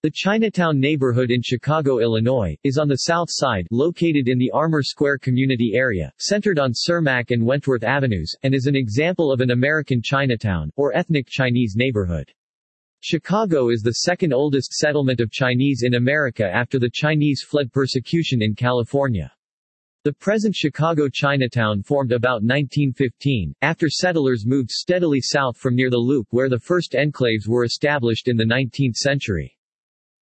The Chinatown neighborhood in Chicago, Illinois, is on the south side, located in the Armour Square community area, centered on Cermak and Wentworth Avenues, and is an example of an American Chinatown, or ethnic Chinese neighborhood. Chicago is the second oldest settlement of Chinese in America after the Chinese fled persecution in California. The present Chicago Chinatown formed about 1915, after settlers moved steadily south from near the Loop where the first enclaves were established in the 19th century.